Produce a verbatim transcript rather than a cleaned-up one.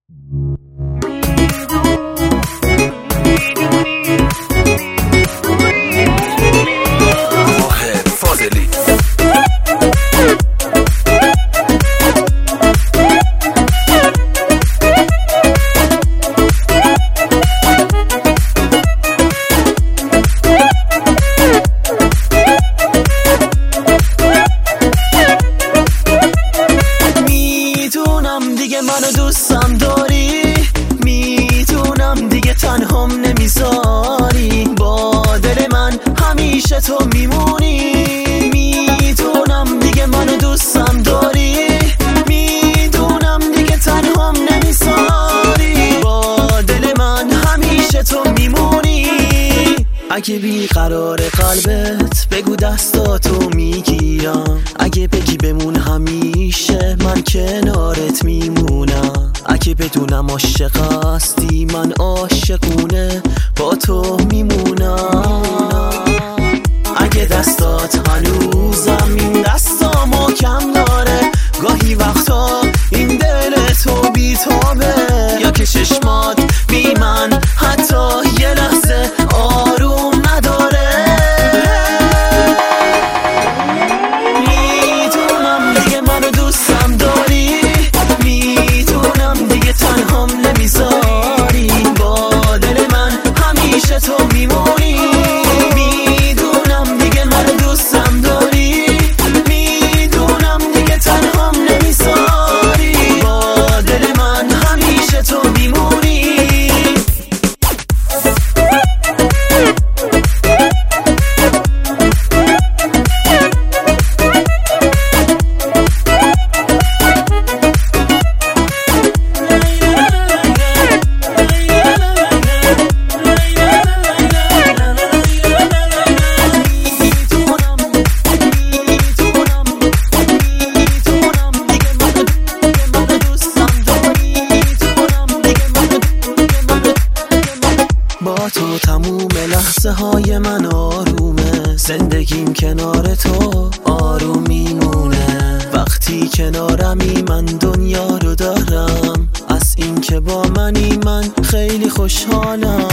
منو دوستم داری، میدونم دیگه تنهام نمیذاری، با دل من همیشه تو میمونی. میدونم دیگه منو دوستم داری، میدونم دیگه تنهام نمیذاری، با دل من همیشه تو میمونی. اگه بیقرار قلبت بگو دستاتو میگیرم، اگه بگی بمون همیشه من کنارت میمونم، اگه بدونم عاشق هستی من عاشقونه با تو میمونم. اگه دستات هنوزم این دستامو کم داره، گاهی وقتا این دل تو بیتابه، یا که چشمات بی من حتی یه لحظه آروم نداره. میدونم دیگه منو دوستم داری، میدونم دیگه تنهام نمیذاری، با دل من همیشه تو میمونی. میدونم دیگه منو دوستم داری، میدونم دیگه تنهام نمیذاری، با دل من همیشه تو میمونی. با تو تموم لحظه های من آرومه، زندگیم کنار تو آروم میمونه. وقتی کنارمی من دنیا رو دارم، از این که با منی من خیلی خوشحالم.